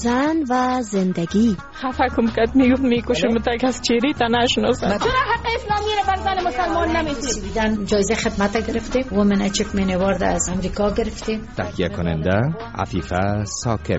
زن و زندگی. خفه کم کد میکشه متک از چیری تا نشناسن. چرا حق اسلامی رو بر زن مسلمان نمیتیم؟ جایزه خدمت گرفتیم، وومن اچیومنت اوارد از امریکا گرفتیم. تهیه کننده عفیفه ثاقب.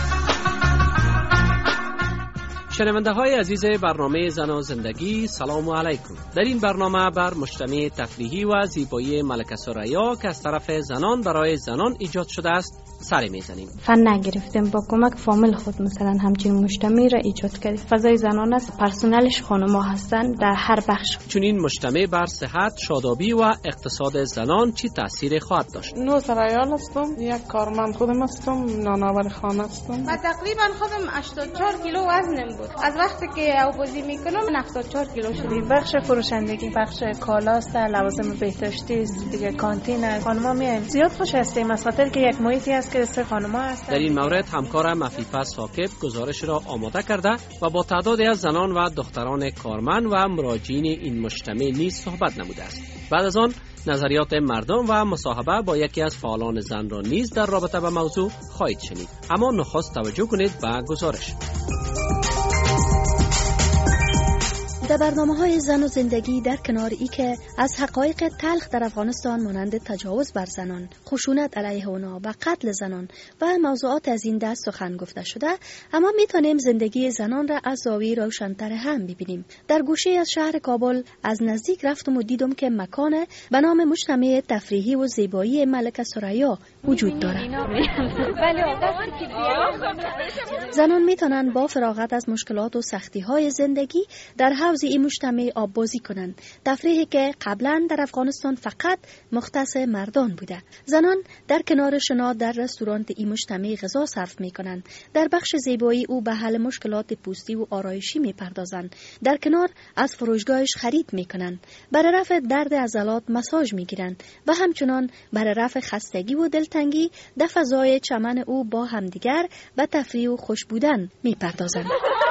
شنونده های عزیز برنامه زن و زندگی، سلام علیکم. در این برنامه بر مجتمع تفریحی و زیبایی ملکه ثریا که از طرف زنان برای زنان ایجاد شده است سر میزنیم. فن نگرفتیم، با کمک فامیل خود مثلا همچین مجتمع را ایجاد کردیم. فضای زنان است، پرسنلش خانم‌ها هستند در هر بخش. چون این مجتمع بر صحت، شادابی و اقتصاد زنان چی تأثیر خواهد داشت؟ نو سرایال هستم، یک کارمند خودم هستم، نانآور خانه هستم. من تقریبا خودم 84 کیلو وزنم بود. از وقتی که آبازی میکنم 74 کیلو شدم. بخش فروشندگی، بخش کالاست، لوازم بهداشتی است، دیگه کانتین است. خانم‌ها میایم زیاد خوش هستیم از خاطر که یک محیطی است که سه خانم‌ها هستند. در این مورد همکارم عفیفه ثاقب گزارش را آماده کرده و با تعدادی از زنان و دختران کارمند و مراجعین این مجتمع نیز صحبت نموده است. بعد از آن نظریات مردم و مصاحبه با یکی از فعالان زن را نیز در رابطه با موضوع خواهید شنید. اما نخست توجه کنید به گزارش. در برنامه‌های زن و زندگی در کنار ای که از حقایق تلخ در افغانستان مانند تجاوز بر زنان، خشونت علیه آنها و قتل زنان و موضوعات از این دست سخن گفته شده، اما میتونیم زندگی زنان را از زاویه روشن‌تر هم ببینیم. در گوشه از شهر کابل از نزدیک رفتم و دیدم که مکان به نام مجتمع تفریحی و زیبایی ملکه ثریا وجود دارد. زنان میتونن با فراغت از مشکلات و سختی‌های زندگی در حوض این مجتمع آب بازی کنند. تفریحی که قبلا در افغانستان فقط مختص مردان بوده. زنان در کنار شنا در رستوران این مجتمع غذا صرف میکنند. در بخش زیبایی او به حل مشکلات پوستی و آرایشی میپردازند. در کنار از فروشگاهش خرید میکنند. برای رفع درد عضلات مساژ میگیرند و همچنان برای رفع خستگی و دلتنگی در فضای چمن او با همدیگر به تفریح و خوش بودن میپردازند.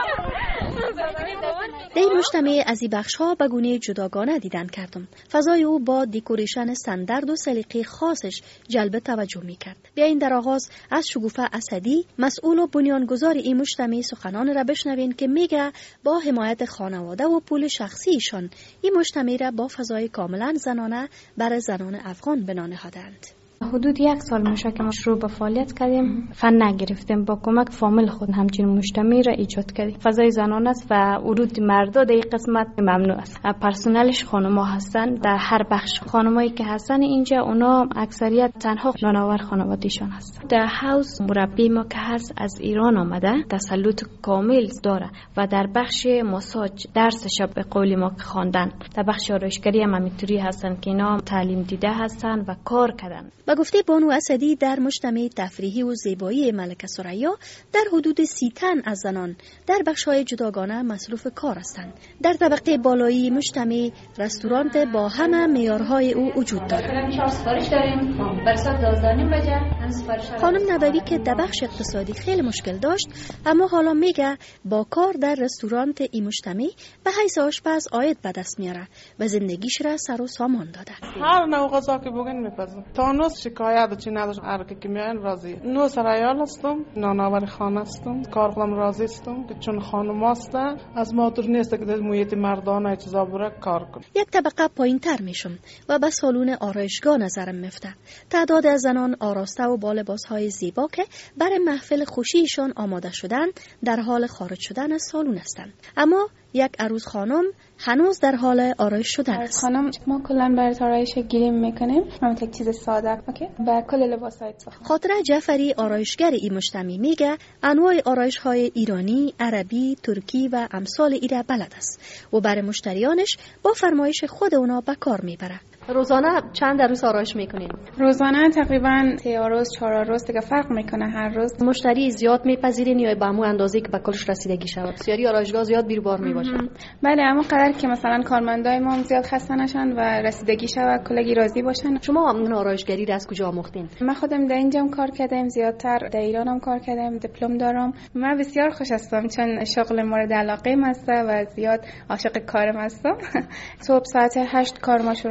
در این مجتمع از این بخش‌ها به گونه جداگانه دیدن کردم. فضای او با دکوریشن استاندارد و سلیقه خاصش جلب توجه می‌کرد. بیاین در آغاز از شگوفه اسدی، مسئول و بنیانگذار این مجتمع سخنان را بشنوین که میگه با حمایت خانواده و پول شخصی ایشان این مجتمع را با فضای کاملا زنانه برای زنان افغان بنا نهادند. حدود 1 سال میشه که ما شروع به فعالیت کردیم. فن نگرفتیم، با کمک فامیل خود همچین مجتمع را ایجاد کردیم. فضای زنان است و ورود مردا در این قسمت ممنوع است. پرسنلش خانم‌ها هستند در هر بخش. خانمایی که هستن اینجا اونا اکثریت تنها نانآور خانواده‌شان هستند. در حوض مربی ما که هست از ایران آمده، تسلط کامل داره و در بخش ماساژ درسش به قول ما که خواندن. در بخش آرایشگری هم همینطوری هستن که اینا تعلیم دیده هستن و کار کردن. با گفته بانو اسدی در مجتمع تفریحی و زیبایی ملکه ثریا در حدود 30 تن از زنان در بخش‌های جداگانه مصروف کار هستند. در طبقه بالایی مجتمع رستوران با همه معیارهای او وجود دارد. خانم نبوی که در بخش اقتصادی خیلی مشکل داشت، اما حالا میگه با کار در رستوران این مجتمع به حیث آشپز عاید به دست میاره و زندگیش را سر و سامان داده. هر نوع غذا که بگن میپزم. شکایت چی نداشت، هر کی میان راضیه. نو سرایال هستم، نانآور خانه هستم، کار کنم راضی هستم چون خانم است از مادر نیست که در محیط مردانه چیزا بره کار کنه. یک طبقه پایین‌تر میشم و به سالن آرایشگاه نظرم میفته. تعداد از زنان آراسته و با لباس‌های زیبا که برای محفل خوشیشان آماده شدن در حال خارج شدن از سالن هستند. اما یک عروس خانم هنوز در حال آرایش شدن است. خانم ما کلا برای آرایش گریم میکنیم، همون یک چیز ساده اوکی با کل لباسای خاطره جعفری آرایشگر این مجتمع میگه انواع آرایش‌های ایرانی، عربی، ترکی و امثال ایره بلد است و برای مشتریانش با فرمایش خود اونا به کار میبره. روزانه چند عروس آرایش میکنین؟ روزانه تقریبا 3 عروس 4 عروس دیگه فرق میکنه هر روز. مشتری زیاد میپذیرین یا به همون اندازه‌ای که به کلش رسیدگی شود؟ بسیاری آرایشگاه زیاد بیروبار میباشه. بله، اما قدر که مثلا کارمندای ما زیاد خسته نشن و رسیدگی شود کلگی راضی باشن. شما همون آرایشگری را از کجا آموختین؟ من خودم در اینجام کار کردم، زیادتر در ایرانم کار کردم، دیپلم دارم. من بسیار خوش هستم چون شغل مورد علاقه ام است و زیاد عاشق کارم هستم. صبح ساعت 8 کار ما شروع میشه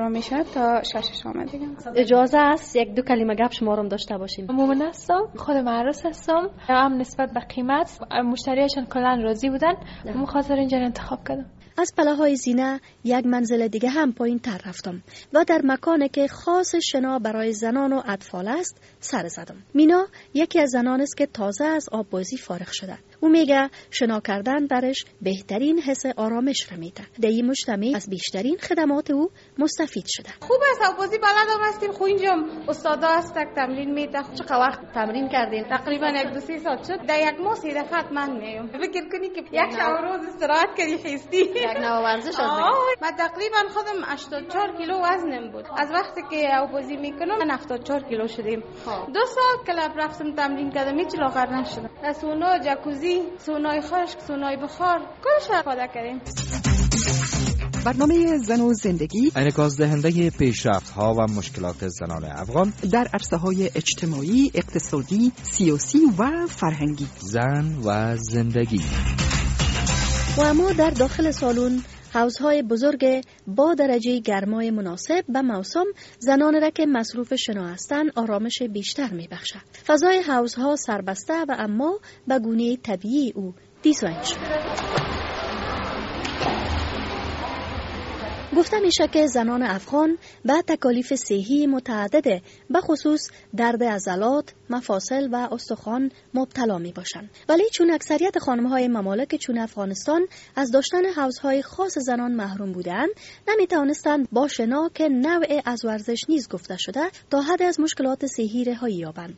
تا 6 آمدگی. اجازه است یک دو کلمه گپ شما رو داشته باشیم؟ مومن هستم، خودم عروس هستم. هم نسبت به قیمت مشتریاشون کلا راضی بودن، من خاطر اینجا انتخاب کردم. از پله‌های زینه یک منزل دیگه هم پایین تر رفتم و در مکانی که خاص شنا برای زنان و اطفال است سر زدم. مینا یکی از زنان است که تازه از آب بازی فارغ شده. او میگه شنا کردن برش بهترین حس آرامش را میده. در این مجتمع از بیشترین خدمات او مستفید شده. خوب است آب بازی بلدم هستیم. خو اینجا استادا هستن تمرین میده. چقدر وقت تمرین کردین؟ تقریبا 1-2 ساعت شد. در یک ماه 3 دفعه من میام. فکر کنی که یک شب روز استراحت کردی خستی. یک نوع ورزش است. من تقریبا خودم 84 کیلو وزنم بود. از وقتی که آب بازی میکنم من 74 کیلو شدم. 2 سال کلاب رفتم تمرین کردم هیچ لاغر نشدم. سونا، جاکوزی، سونای خشک، سونای بخار، کلش استفاده کردیم. برنامه زن و زندگی انعکاس دهنده پیشرفت‌ها و مشکلات زنان افغان در عرصه‌های اجتماعی، اقتصادی، سیاسی و فرهنگی. زن و زندگی. و اما در داخل سالن حوضهای بزرگ با درجه گرمای مناسب به موسم زنان را که مصروف شنا هستند آرامش بیشتر میبخشد. فضای حوضها سربسته و اما به گونه طبیعی او دیزاین شده. گفته میشه که زنان افغان به تکالیف صحی متعدد به خصوص درد عضلات، مفاصل و استخوان مبتلا می باشند. ولی چون اکثریت خانم‌های ممالک چون افغانستان از داشتن حوضهای خاص زنان محروم بودند، نمی توانستند با شنا که نوع از ورزش نیز گفته شده تا حد از مشکلات صحی رهایی یابند.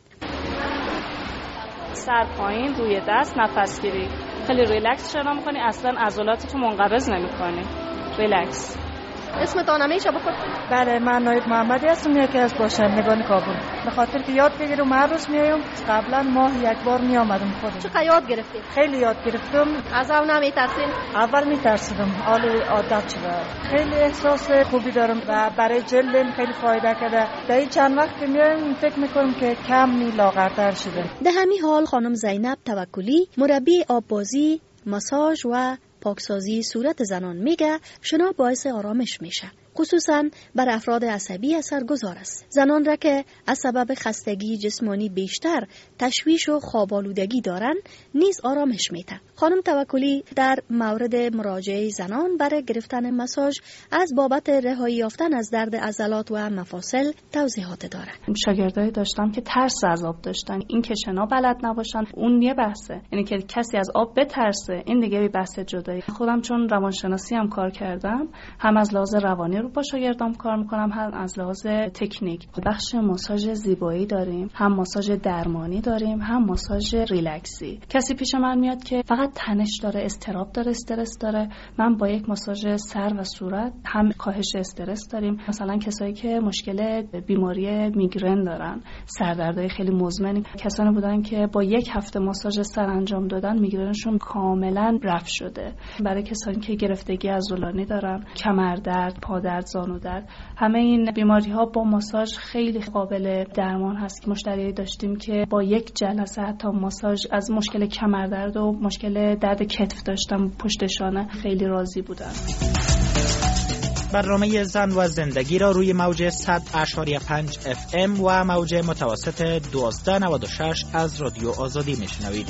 سر پایین روی دست نفس گیری، خیلی ریلکس شنا می‌کنی، اصلا عضلاتتو منقبض نمی‌کنی. ریلکس. اسمتان همیشه بخود؟ بله، من نایب محمدی هستم، یکی از باشندگان کابل. به خاطر که یاد بگیرم هر روز میایم. قبلا ماه یک بار می آمدم خودم. چقدر یاد گرفتید؟ خیلی یاد گرفتم. از اون نمیترسین؟ اول میترسیدم، حالا عادت شده. خیلی احساس خوبی دارم و برای جلدم خیلی فایده کرده. در این چند وقت که میایم فکر میکنم که کم لاغرتر شدم. در همین حال خانم زینب توکلی، مربی آببازی، ماساژ و پاکسازی صورت زنان میگه شنا باعث آرامش میشه. خصوصاً بر افراد عصبی اثرگذار است. زنان را که از سبب خستگی جسمانی بیشتر تشویش و خواب‌آلودگی دارند نیز آرامش میده. خانم توکلی در مورد مراجعه زنان برای گرفتن مساژ از بابت رهایی یافتن از درد عضلات و مفاصل توضیحات داره. شاگردای داشتم که ترس از آب داشتن، این که شنا بلد نباشن، اون یه بحثه. یعنی که کسی از آب بترسه، این دیگه یه بحث جدایی. خودم چون روانشناسی هم کار کردم، هم از لحاظ روانی با شاگردام کار میکنم، هم از لحاظ تکنیک. بخش ماساژ زیبایی داریم، هم ماساژ درمانی داریم، هم ماساژ ریلکسی. کسی پیش من میاد که فقط تنش داره، اضطراب داره، استرس داره، من با یک ماساژ سر و صورت هم کاهش استرس داریم. مثلا کسایی که مشکل بیماری میگرن دارن، سردردهای خیلی مزمن، کسانی بودن که با یک هفته ماساژ سر انجام دادن میگرنشون کاملا رفع شده. برای کسانی که گرفتگی عضلانی دارن، کمردرد، پادرد، زانو درد، همه این بیماری ها با ماساژ خیلی قابل درمان هست. که مشتری داشتیم که با یک جلسه حتی ماساژ از مشکل کمردرد و مشکل درد کتف داشتم، پشت شانه، خیلی راضی بودن. برنامه زن و زندگی را روی موج 100.5 FM و موج متوسط 1296 از رادیو آزادی میشنوید.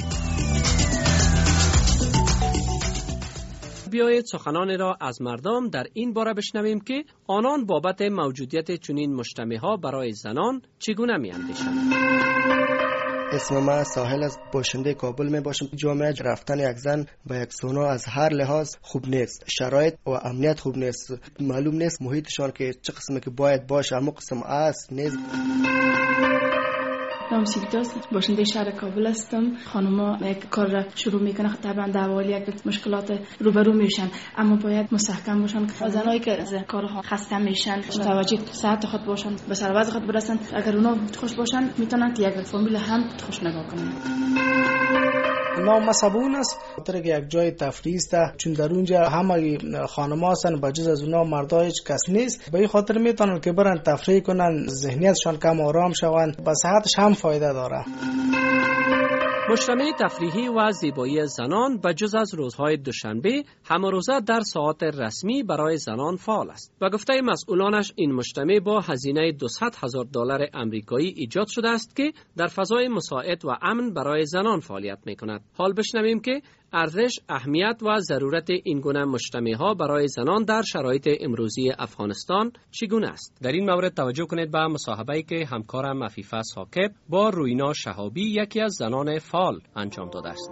بیایید سخنان را از مردم در این باره بشنویم که آنان بابت موجودیت چنین مجتمع‌ها برای زنان چگونه می‌اندیشند. اسم من ساحل از باشنده کابل می باشم. جامعه رفتن یک زن به یک سونا از هر لحاظ خوب نیست. شرایط و امنیت خوب نیست. معلوم نیست محیطشان که چه قسمی که باید باشه، اما قسم است نیست. نام سیگداست، باشنده شهر کابل هستم. خانوما یک کار را شروع میکنن، طبعا در حال یک مشکلات روبرو میشن، اما باید مستحکم باشن. زنایی که از کارها خسته میشن متوجه صحت خود باشن، به سرباز خود برسن. اگر اونا خوش باشن میتونن یک فامیل هم خوش نگاه کنن. نام صابون است، خاطر که یک جای تفریح است، چون در اونجا همه خانم‌ها هستن، بجز از اونا مردا هیچ کس نیست. به این خاطر میتونن که برن تفریح کنن، ذهنیتشان کم آرام شوند، به صحتش هم فایده داره. مجتمع تفریحی و زیبایی زنان به جز از روزهای دوشنبه همه روزه در ساعات رسمی برای زنان فعال است و گفته مسئولانش این مجتمع با هزینه $200,000 آمریکایی ایجاد شده است که در فضای مساعد و امن برای زنان فعالیت می کند. حال بشنویم که ارزش، اهمیت و ضرورت این گونه مجتمع‌ها برای زنان در شرایط امروزی افغانستان چگونه است. در این مورد توجه کنید به مصاحبه‌ای که همکارم عفیفه ثاقب با روینا شهابی یکی از زنان فعال انجام داده است.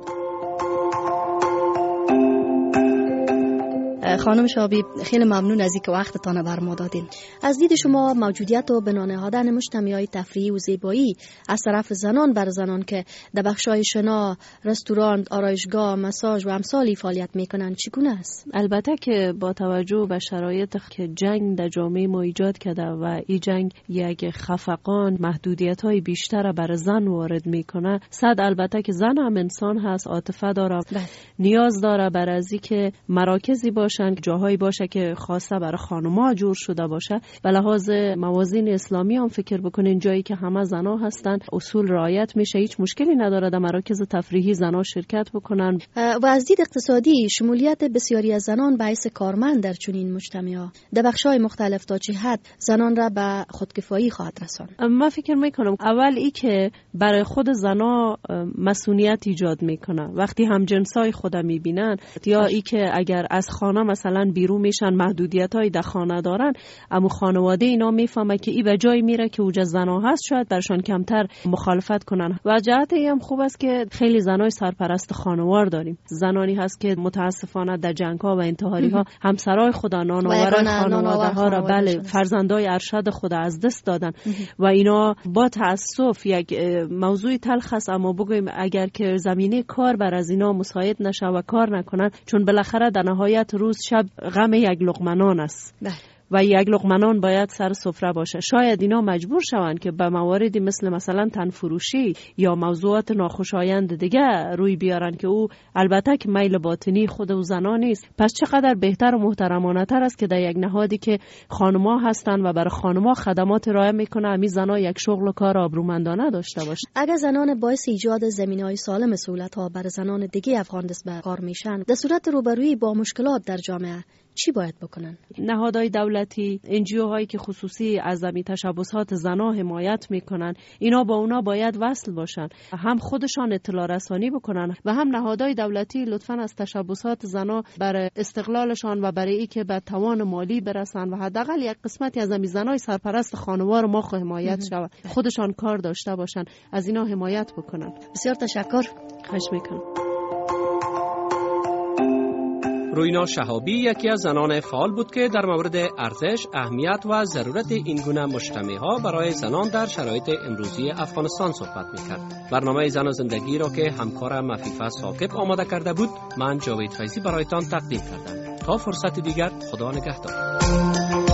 خانم شهابی، خیلی ممنون از اینکه وقتتان بر ما دادین. از دید شما موجودیت و بنا نهادن مجتمع‌های تفریحی و زیبایی از طرف زنان بر زنان که در بخش‌های شنا، رستوران، آرایشگاه، مساژ و امثالی فعالیت می‌کنند چگونه است؟ البته که با توجه به شرایط که جنگ در جامعه ما ایجاد کرده و این جنگ یک خفقان، محدودیت‌های بیشتر بر زن وارد می‌کنه، صد البته که زن هم انسان هست، عاطفه داره، نیاز داره بر از اینکه مراکزی باشن، جاهایی باشه که خاصه برای خانم‌ها جور شده باشه. به لحاظ موازین اسلامی هم فکر بکنین جایی که همه زنا هستن اصول رعایت میشه، هیچ مشکلی نداره در مراکز تفریحی زنا شرکت بکنن. و از دید اقتصادی شمولیت بسیاری از زنان باعث کارمند در چنین مجتمع‌ها در بخش‌های مختلف تا چه حد زنان را به خودکفایی خواهد رساند؟ من فکر میکنم اول ای که برای خود زنا مسئولیت ایجاد میکنه وقتی هم جنسای خود میبینن، یا ای که اگر از خانه مثلا بیرون میشن، محدودیت‌های در خانه دارن، اما خانواده اینا میفهمه که ای به جای میره که اوجا زنا هست، شاید برشان کمتر مخالفت کنن. و جهت ای هم خوب است که خیلی زنای سرپرست خانوار داریم. زنانی هست که متاسفانه در جنگ‌ها و انتحاری‌ها همسرای خود نانآورای خانواده ها را، بله، فرزندای ارشد خود از دست دادن و اینا با تأسف یک موضوع تلخ است، اما بگویم اگر که زمینه کار بر از اینا مساعد نشه و کار نکنن، چون بالاخره در نهایت روز شب غم یک لقمه نان است و یک لقمه نان باید سر سفره باشه. شاید اینا مجبور شوند که به مواردی مثلا تنفروشی یا موضوعات ناخوشایند دیگه روی بیارن که او البته که میل باطنی خود او زنا نیست. پس چقدر بهتر و محترمانه تر است که در یک نهادی که خانم‌ها هستن و برای خانم‌ها خدمات ارائه میکنه، امی زنا یک شغل و کار آبرومندانه داشته باشه. اگر زنان باعث ایجاد زمینه‌های سالم سهولت‌ها برای زنان دیگه افغان دست به کار میشن، در صورت روبرویی با مشکلات در جامعه چی باید بکنن؟ نهادهای دولتی، NGO هایی که خصوصی از زمین تشبسات زنا حمایت میکنن، اینا با اونا باید وصل باشن، هم خودشان اطلاع رسانی بکنن و هم نهادهای دولتی لطفاً از تشبسات زنا برای استقلالشان و برای اینکه به توان مالی برسن و حداقل یک قسمتی از زمین زنای سرپرست خانوار ما حمایت شود، خودشان کار داشته باشن، از اینا حمایت بکنن. بسیار تشکر. خواهش میکنم. روینا شهابی یکی از زنان فعال بود که در مورد ارزش، اهمیت و ضرورت این گونه مجتمع‌ها برای زنان در شرایط امروزی افغانستان صحبت می‌کرد. برنامه زن و زندگی را که همکارم عفیفه ثاقب آماده کرده بود، من جاوید فیضی برایتان تقدیم کردم. تا فرصت دیگر، خدا نگهدار.